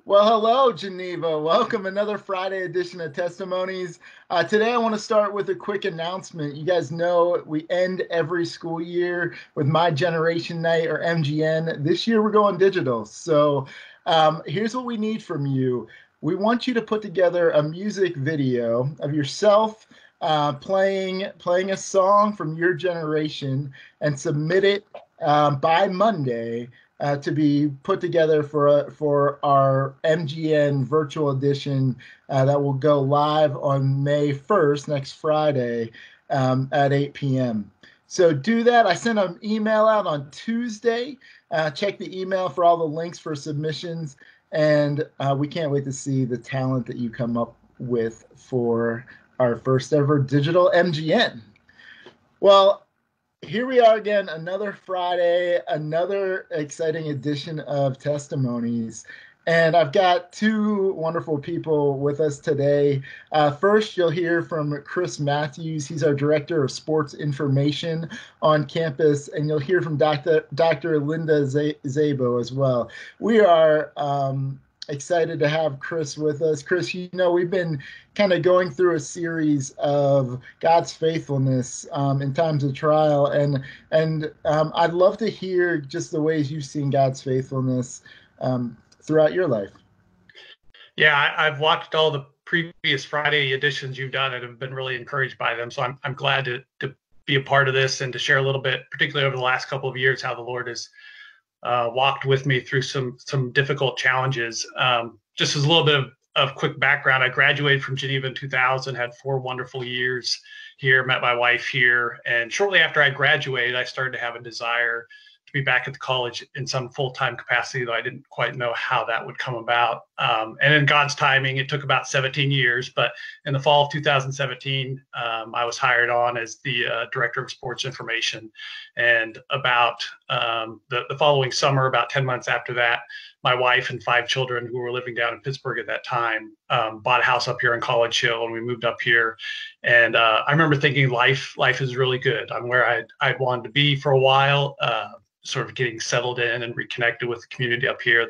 Well, hello, Geneva. Welcome another Friday edition of Testimonies. Today, I want to start with a quick announcement. You guys know we end every school year with My Generation Night or MGN. This year, we're going digital. So here's what we need from you. We want you to put together a music video of yourself playing a song from your generation and submit it by Monday to be put together for our MGN virtual edition that will go live on May 1st, next Friday, at 8 p.m. So do that. I sent an email out on Tuesday. Check the email for all the links for submissions, and we can't wait to see the talent that you come up with for our first ever digital MGN. Well, here we are again, another Friday, another exciting edition of Testimonies. And I've got two wonderful people with us today. First, you'll hear from Chris Matthews. He's our Director of Sports Information on campus. And you'll hear from Dr. Linda Zabo as well. We are excited to have Chris with us. Chris, we've been kind of going through a series of God's faithfulness in times of trial, and I'd love to hear just the ways you've seen God's faithfulness throughout your life. Yeah, I've watched all the previous Friday editions you've done and have been really encouraged by them. So I'm glad to be a part of this and to share a little bit, particularly over the last couple of years, how the Lord has walked with me through some difficult challenges. Just as a little bit of quick background, I graduated from Geneva in 2000, had 4 wonderful years here, met my wife here. And shortly after I graduated, I started to have a desire to be back at the college in some full-time capacity, though I didn't quite know how that would come about. And in God's timing, it took about 17 years. But in the fall of 2017, I was hired on as the Director of Sports Information. And about the following summer, about 10 months after that, my wife and 5 children who were living down in Pittsburgh at that time bought a house up here in College Hill, and we moved up here. And I remember thinking life is really good. I'm where I'd wanted to be for a while. Sort of getting settled in and reconnected with the community up here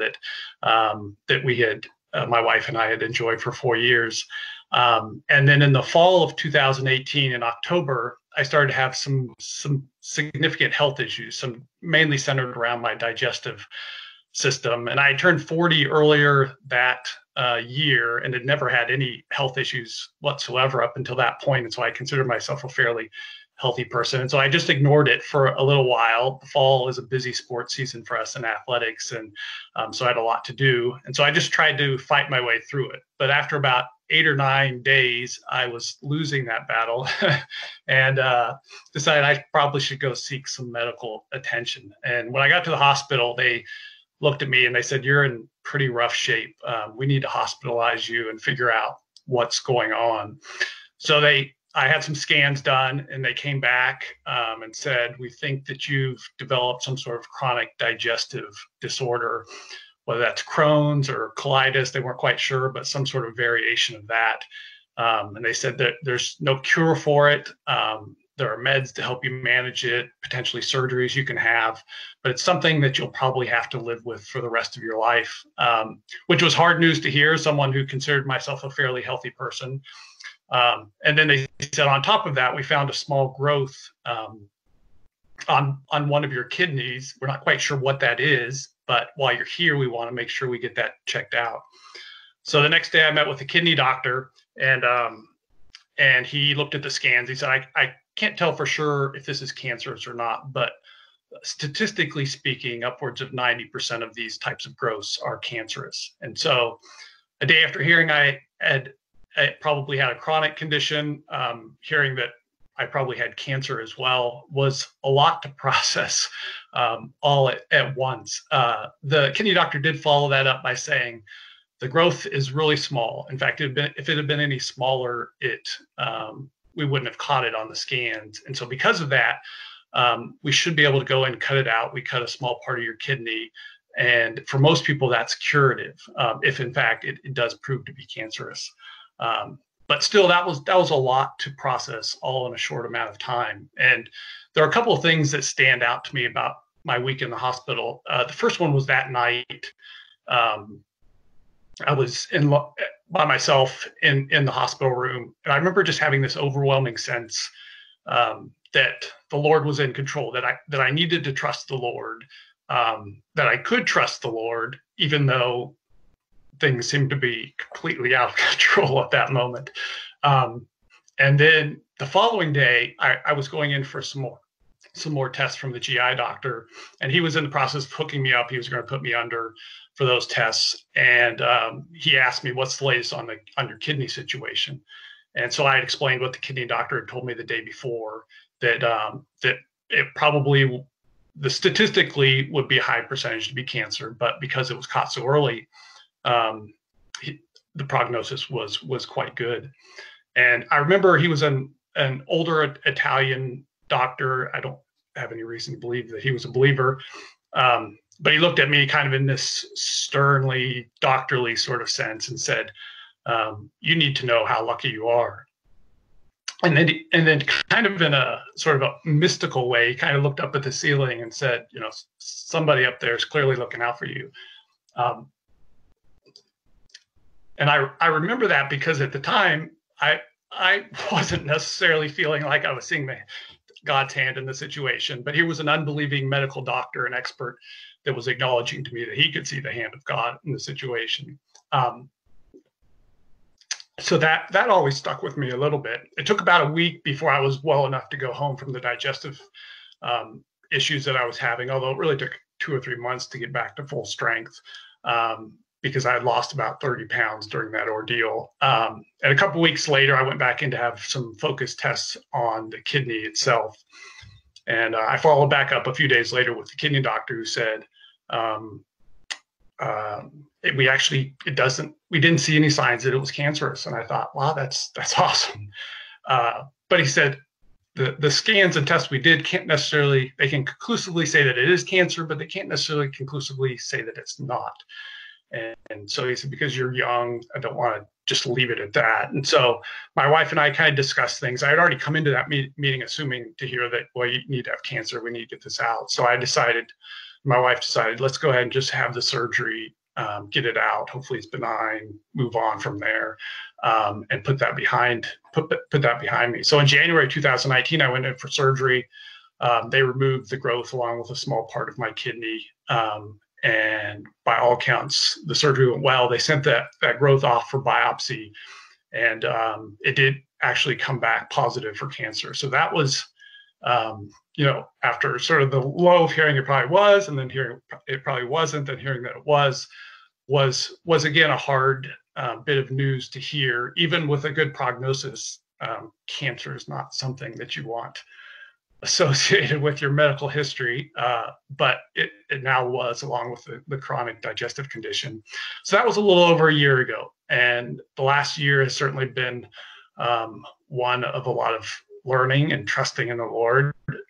that we had, my wife and I had enjoyed for 4 years. And then in the fall of 2018, in October, I started to have some significant health issues, some mainly centered around my digestive system. And I turned 40 earlier that year and had never had any health issues whatsoever up until that point. And so I considered myself a fairly healthy person. And so I just ignored it for a little while. The fall is a busy sports season for us in athletics. And so I had a lot to do. And so I just tried to fight my way through it. But after about 8 or 9 days, I was losing that battle and decided I probably should go seek some medical attention. And when I got to the hospital, they looked at me and they said, "You're in pretty rough shape. We need to hospitalize you and figure out what's going on." So I had some scans done, and they came back and said, "We think that you've developed some sort of chronic digestive disorder, whether that's Crohn's or colitis." They weren't quite sure, but some sort of variation of that. And they said that there's no cure for it. There are meds to help you manage it, potentially surgeries you can have, but it's something that you'll probably have to live with for the rest of your life, which was hard news to hear, someone who considered myself a fairly healthy person. And then they said, on top of that, we found a small growth on one of your kidneys. We're not quite sure what that is, but while you're here, we want to make sure we get that checked out. So the next day I met with a kidney doctor, and he looked at the scans. He said, I can't tell for sure if this is cancerous or not, but statistically speaking, upwards of 90% of these types of growths are cancerous. And so a day after hearing I probably had a chronic condition, hearing that I probably had cancer as well was a lot to process all at once. The kidney doctor did follow that up by saying, the growth is really small. In fact, if it had been any smaller, we wouldn't have caught it on the scans. And so because of that, we should be able to go and cut it out. We cut a small part of your kidney. And for most people, that's curative, if in fact it does prove to be cancerous. But still, that was a lot to process all in a short amount of time. And there are a couple of things that stand out to me about my week in the hospital. The first one was that night. I was by myself in the hospital room, and I remember just having this overwhelming sense that the Lord was in control, that I needed to trust the Lord, that I could trust the Lord, even though things seemed to be completely out of control at that moment. And then the following day, I was going in for some more tests from the GI doctor, and he was in the process of hooking me up. He was going to put me under for those tests, and he asked me, "What's the latest on your kidney situation?" And so I had explained what the kidney doctor had told me the day before, that that it probably, the statistically would be a high percentage to be cancer, but because it was caught so early, the prognosis was quite good. And I remember he was an older Italian doctor. I don't have any reason to believe that he was a believer, but he looked at me kind of in this sternly doctorly sort of sense and said, "You need to know how lucky you are." And then kind of in a sort of a mystical way, he kind of looked up at the ceiling and said, "Somebody up there is clearly looking out for you." And I remember that because at the time, I wasn't necessarily feeling like I was seeing God's hand in the situation, but here was an unbelieving medical doctor, an expert, that was acknowledging to me that he could see the hand of God in the situation. So that always stuck with me a little bit. It took about a week before I was well enough to go home from the digestive issues that I was having, although it really took 2 or 3 months to get back to full strength. Because I had lost about 30 pounds during that ordeal. And a couple of weeks later, I went back in to have some focused tests on the kidney itself. And I followed back up a few days later with the kidney doctor, who said, we didn't see any signs that it was cancerous. And I thought, wow, that's awesome. But he said, the scans and tests we did they can conclusively say that it is cancer, but they can't necessarily conclusively say that it's not. And so he said, because you're young, I don't want to just leave it at that. And so my wife and I kind of discussed things. I had already come into that meeting assuming to hear that, well, you need to have cancer. We need to get this out. So my wife decided, let's go ahead and just have the surgery, get it out. Hopefully it's benign, move on from there, and put that behind me. So in January 2019, I went in for surgery. They removed the growth along with a small part of my kidney. And by all accounts, the surgery went well. They sent that growth off for biopsy, and it did actually come back positive for cancer. So that was, after sort of the low of hearing it probably was, and then hearing it probably wasn't, then hearing that it was again a hard bit of news to hear. Even with a good prognosis, cancer is not something that you want associated with your medical history, but it now was, along with the chronic digestive condition. So that was a little over a year ago. And the last year has certainly been one of a lot of learning and trusting in the Lord.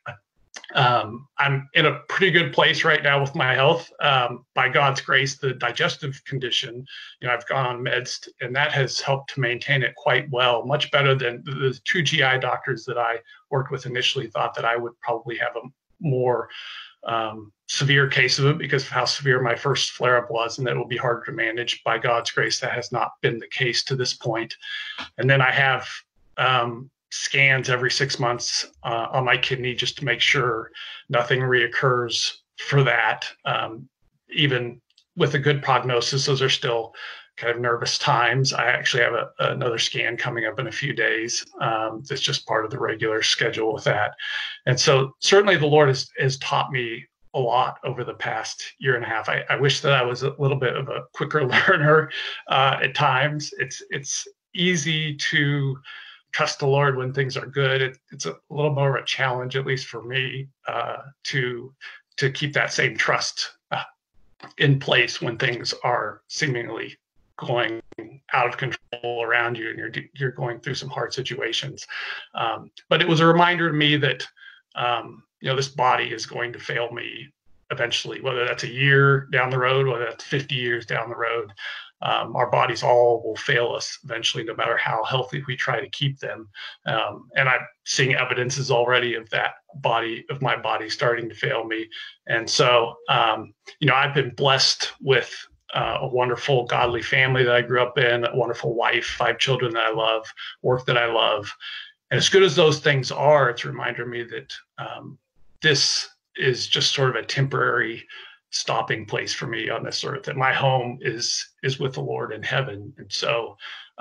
I'm in a pretty good place right now with my health. By God's grace, the digestive condition, I've gone on meds, and that has helped to maintain it quite well, much better than the 2 GI doctors that I worked with initially thought that I would probably have a more severe case of it because of how severe my first flare-up was, and that it will be harder to manage. By God's grace, that has not been the case to this point. And then I have scans every 6 months on my kidney just to make sure nothing reoccurs for that. Even with a good prognosis, those are still kind of nervous times. I actually have another scan coming up in a few days. That's just part of the regular schedule with that. And so certainly the Lord has taught me a lot over the past year and a half. I wish that I was a little bit of a quicker learner at times. It's easy to trust the Lord when things are good. It's a little more of a challenge, at least for me, to keep that same trust in place when things are seemingly going out of control around you and you're going through some hard situations. But it was a reminder to me that this body is going to fail me eventually, whether that's a year down the road, whether that's 50 years down the road. Our bodies all will fail us eventually, no matter how healthy we try to keep them. And I'm seeing evidences already of my body starting to fail me. And so, I've been blessed with a wonderful, godly family that I grew up in, a wonderful wife, 5 children that I love, work that I love. And as good as those things are, it's a reminder to me that this is just sort of a temporary stopping place for me on this earth, that my home is with the Lord in heaven. And so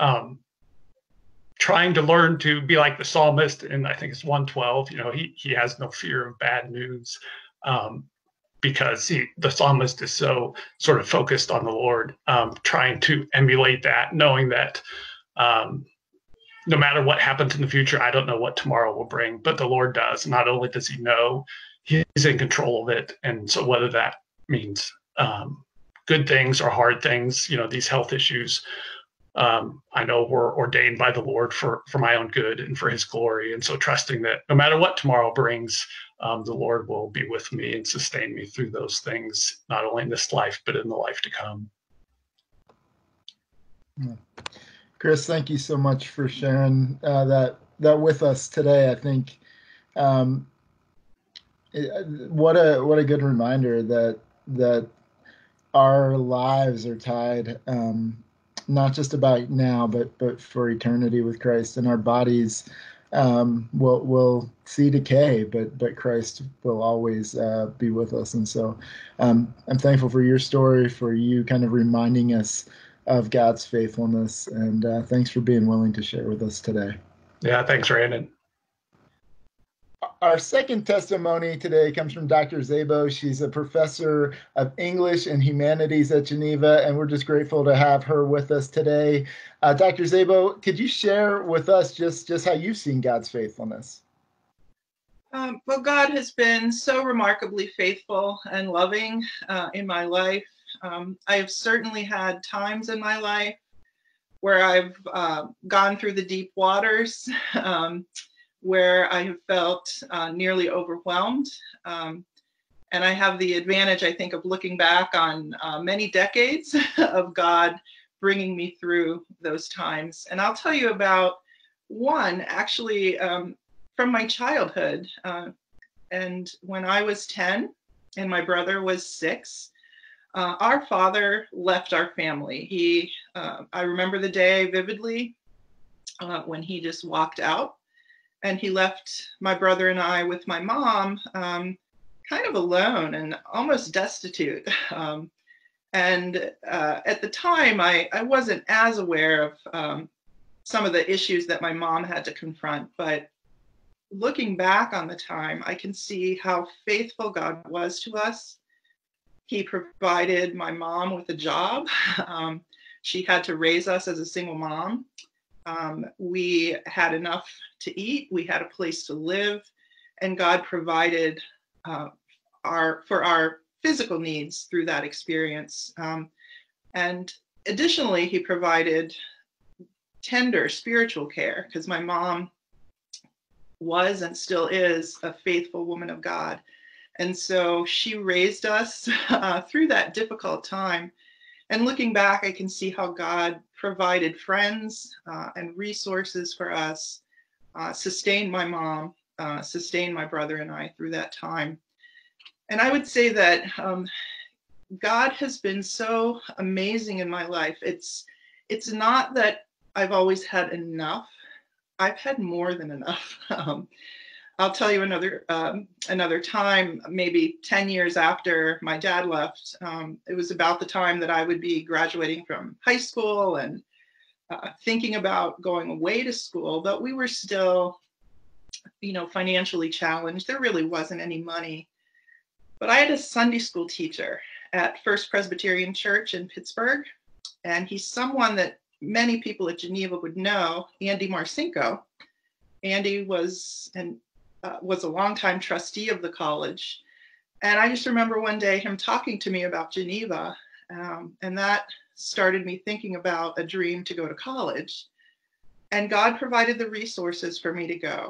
trying to learn to be like the psalmist, and I think it's 112, he has no fear of bad news, because the psalmist is so sort of focused on the Lord, trying to emulate that, knowing that no matter what happens in the future, I don't know what tomorrow will bring, but the Lord does. Not only does he know, he's in control of it. And so whether that means good things or hard things, these health issues, I know were ordained by the Lord for my own good and for his glory. And so trusting that no matter what tomorrow brings, the Lord will be with me and sustain me through those things, not only in this life, but in the life to come. Yeah. Chris, thank you so much for sharing that with us today. I think what a good reminder that our lives are tied, not just about now, but for eternity with Christ, and our bodies will see decay, but Christ will always be with us. And so I'm thankful for your story, for you kind of reminding us of God's faithfulness, and thanks for being willing to share with us today. Yeah, thanks, Brandon. Our second testimony today comes from Dr. Szabo. She's a professor of English and Humanities at Geneva, and we're just grateful to have her with us today. Dr. Szabo, could you share with us just how you've seen God's faithfulness? Well, God has been so remarkably faithful and loving in my life. I have certainly had times in my life where I've gone through the deep waters, where I have felt nearly overwhelmed. And I have the advantage, I think, of looking back on many decades of God bringing me through those times. And I'll tell you about one, actually, from my childhood. And when I was 10 and my brother was 6, our father left our family. I remember the day vividly when he just walked out. And he left my brother and I with my mom kind of alone and almost destitute. And at the time, I wasn't as aware of some of the issues that my mom had to confront. But looking back on the time, I can see how faithful God was to us. He provided my mom with a job. She had to raise us as a single mom. We had enough to eat, we had a place to live, and God provided for our physical needs through that experience. And additionally, he provided tender spiritual care, because my mom was and still is a faithful woman of God. And so she raised us through that difficult time. And looking back, I can see how God provided friends and resources for us, sustained my mom, sustained my brother and I through that time. And I would say that God has been so amazing in my life. It's not that I've always had enough. I've had more than enough. I'll tell you another time, maybe 10 years after my dad left. It was about the time that I would be graduating from high school and thinking about going away to school, but we were still, financially challenged. There really wasn't any money. But I had a Sunday school teacher at First Presbyterian Church in Pittsburgh, and he's someone that many people at Geneva would know, Andy Marcinko. Andy was a longtime trustee of the college. And I just remember one day him talking to me about Geneva, and that started me thinking about a dream to go to college. And God provided the resources for me to go.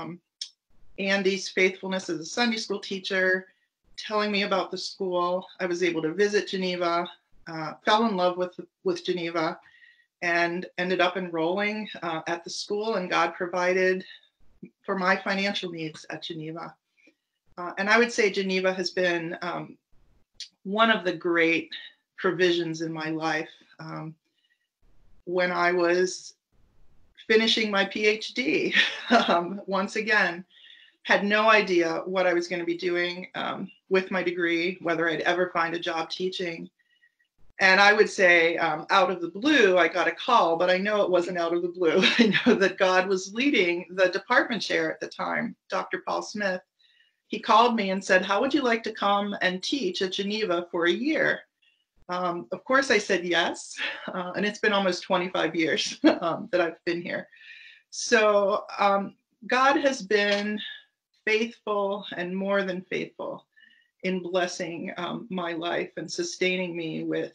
Andy's faithfulness as a Sunday school teacher, telling me about the school. I was able to visit Geneva, fell in love with Geneva, and ended up enrolling at the school, and God provided for my financial needs at Geneva. And I would say Geneva has been one of the great provisions in my life. When I was finishing my PhD, once again, had no idea what I was going to be doing with my degree, whether I'd ever find a job teaching. And I would say out of the blue, I got a call, but I know it wasn't out of the blue. I know that God was leading the department chair at the time, Dr. Paul Smith. He called me and said, how would you like to come and teach at Geneva for a year? Of course, I said yes. And it's been almost 25 years that I've been here. So God has been faithful and more than faithful in blessing my life and sustaining me with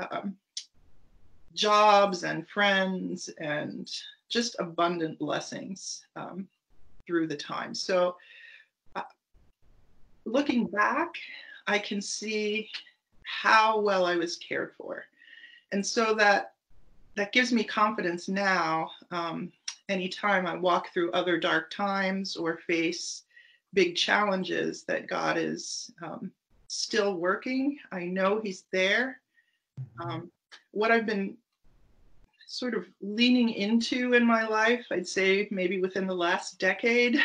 jobs and friends and just abundant blessings through the time. So looking back, I can see how well I was cared for. And so that gives me confidence now. Anytime I walk through other dark times or face big challenges, that God is still working. I know He's there. What I've been sort of leaning into in my life, I'd say maybe within the last decade,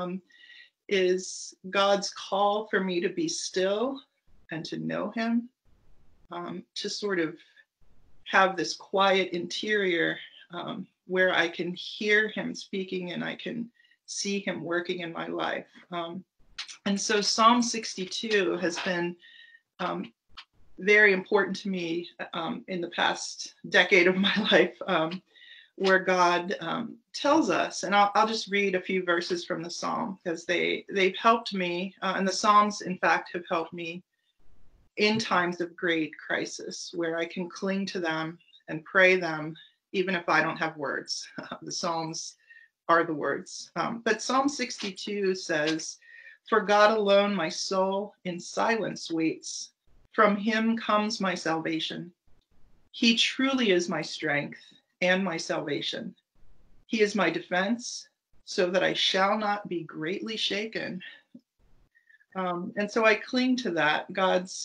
is God's call for me to be still and to know Him, to sort of have this quiet interior where I can hear Him speaking and I can see Him working in my life. And so Psalm 62 has been very important to me in the past decade of my life, where God tells us, and I'll just read a few verses from the Psalm because they've helped me, and the Psalms, in fact, have helped me in times of great crisis, where I can cling to them and pray them, even if I don't have words. The Psalms are the words. But Psalm 62 says, "For God alone my soul in silence waits. From Him comes my salvation. He truly is my strength and my salvation. He is my defense, so that I shall not be greatly shaken." And so I cling to that. God's,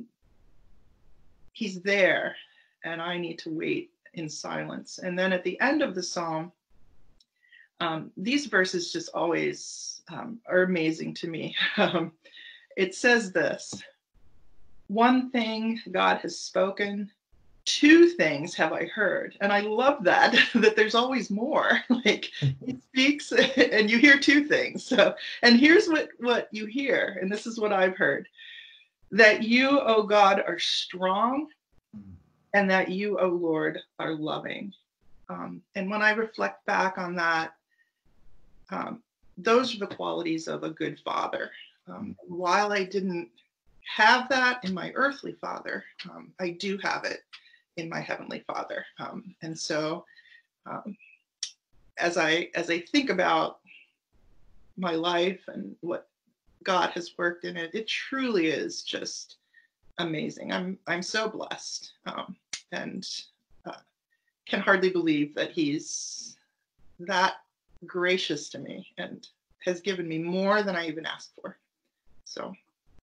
He's there, and I need to wait in silence. And then at the end of the Psalm, these verses just always are amazing to me. It says this: "One thing God has spoken, two things have I heard." And I love that, that there's always more. Like He speaks and you hear two things. So, and here's what you hear, and this is what I've heard: that you, O God, are strong, and that you, O Lord, are loving. And when I reflect back on that, those are the qualities of a good father. While I didn't have that in my earthly father, I do have it in my heavenly Father. And so as I think about my life and what God has worked in it, it truly is just amazing. I'm so blessed, and can hardly believe that He's that gracious to me and has given me more than I even asked for. So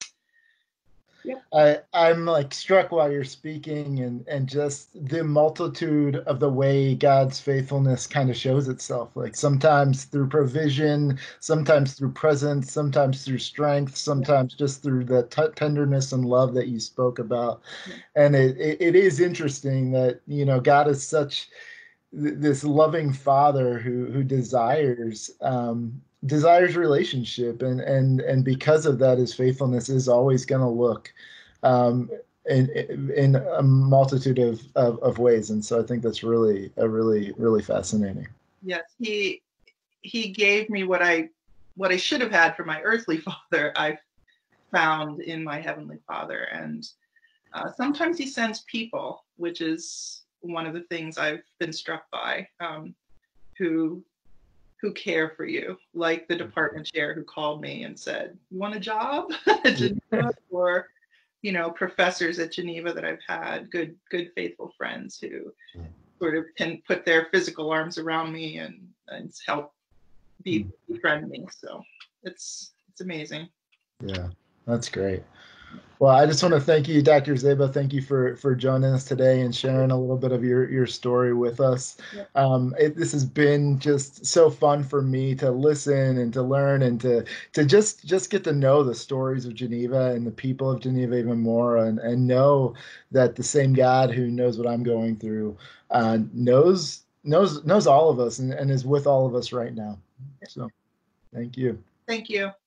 yeah. I'm like struck while you're speaking, and just the multitude of the way God's faithfulness kind of shows itself, like sometimes through provision, sometimes through presence, sometimes through strength, sometimes just through the tenderness and love that you spoke about. And it is interesting that, you know, God is such this loving Father who desires relationship, and because of that, His faithfulness is always going to look in a multitude of ways. And so I think that's really fascinating. Yes, he gave me what I should have had from my earthly father. I found in my heavenly Father, and sometimes He sends people, which is one of the things I've been struck by, who care for you, like the department chair who called me and said, "You want a job at Geneva?" Or, you know, professors at Geneva that I've had, good faithful friends who sort of can put their physical arms around me and help befriend me. So it's amazing. Yeah, that's great. Well, I just want to thank you, Dr. Zeba. Thank you for joining us today and sharing a little bit of your story with us. This has been just so fun for me to listen and to learn and to just get to know the stories of Geneva and the people of Geneva even more, and know that the same God who knows what I'm going through knows all of us and is with all of us right now. So, thank you. Thank you.